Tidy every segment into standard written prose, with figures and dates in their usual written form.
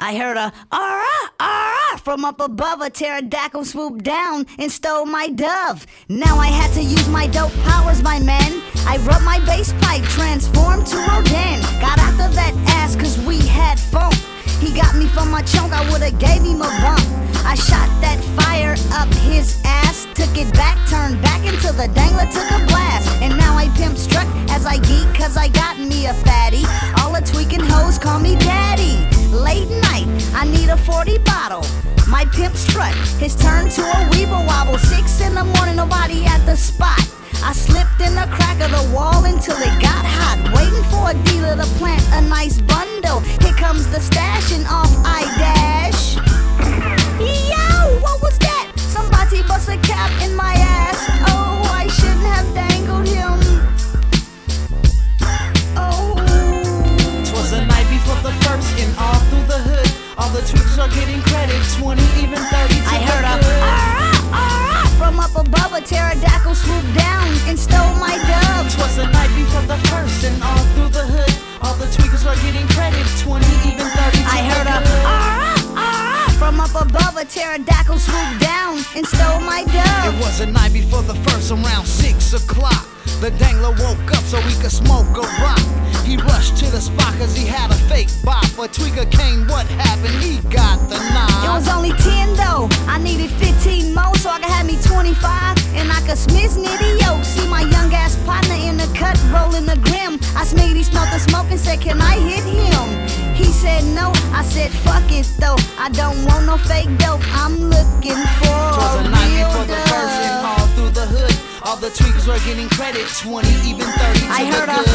I heard a ah ah from up above. A pterodactyl swooped down and stole my dove. Now I had to use my dope powers, my man. I rubbed my bass pipe, transformed to Rodin. Got after that ass cause we had fun. He got me from my chunk, I would've gave him a bump. I shot that fire up his ass, took it back, turned back into the dangler, took a blast. And now I pimp struck as I geek cause I got me a fatty. All the tweaking hoes call me daddy. Late night, I need a 40 bottle. My pimp strut, his turn to a weeble wobble. 6 in the morning, nobody at the spot. I slipped in the crack of the wall until it got hot, waiting for a dealer to plant a nice bundle. Here comes the stash and off I dash. Yo, what was that? Somebody bust a cap in my ass. Oh, I shouldn't have dangled him. Oh. 'Twas the night before the first and all through the hood. All the tweakers are getting credit, 20, even 30 to I heard a good. from up above. A pterodactyl swooped down and stole my dove. 'Twas the night before the first and all through the hood. All the tweakers are getting credit, 20, even 30 to I heard good. from up above. A pterodactyl swooped down and stole my dove. It was the night before the first, around 6 o'clock. The dangler woke up so he could smoke a rock. He rushed to the spot cause he had a fake bop. But Tweaker came, what happened? He got the knob. It was only 10 though, I needed 15 more so I could have me 25. And I could smiz nitty yoke. See my young ass partner in the cut, rolling the grim. I smelled he smelled the smoke and said, can I hit him? He said no, I said fuck it though. I don't want no fake dope, I'm looking for Twas a the night real before the first and dove. all through the hood. All the tweakers were getting credit, 20, even 30 to I the heard good.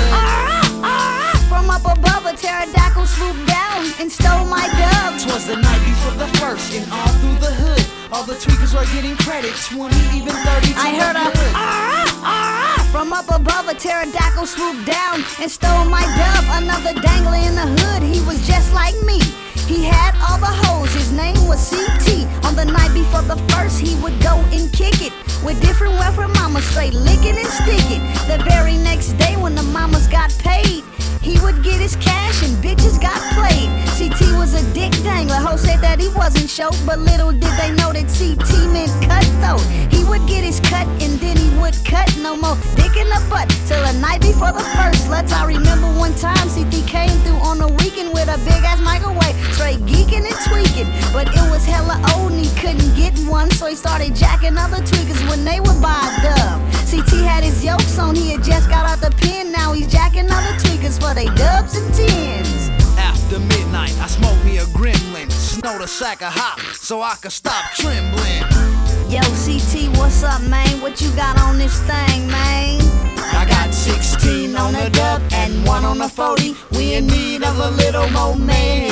from up above. A pterodactyl swooped down and stole my dove. 'Twas the night before the first and all through the hood. All the tweakers were getting credit, 20, even 30 to I heard the a good. from up above. A pterodactyl swooped down and stole my dove. Another dangler in the hood, he was just like me. He had all the hoes, his name was CT. On the night before the first, he would go and kick it with different welfare mamas, straight licking and sticking. The very next day when the mamas got paid, he would get his cash and bitches got played. CT was a dick dangler, ho said that he wasn't show, but little did they know that CT meant cutthroat. He would get his cut and then he would cut no more dick in the butt till the night before the first. Let's I remember one time CT came through on the weekend with a big ass microwave, straight geeking and tweaking. But it was hella old and he couldn't get one, so he started jacking other tweakers when they would buy a dub. CT had his yokes on, he had just got out the pen, now he's jacking other tweakers for they dubs and tens. After midnight, I smoked me a gremlin, snowed a sack of hop so I could stop trembling. Yo, CT, what's up, man? What you got on this thing, man? I got 16 on the dub and 1 on the 40. We in need of a little more man.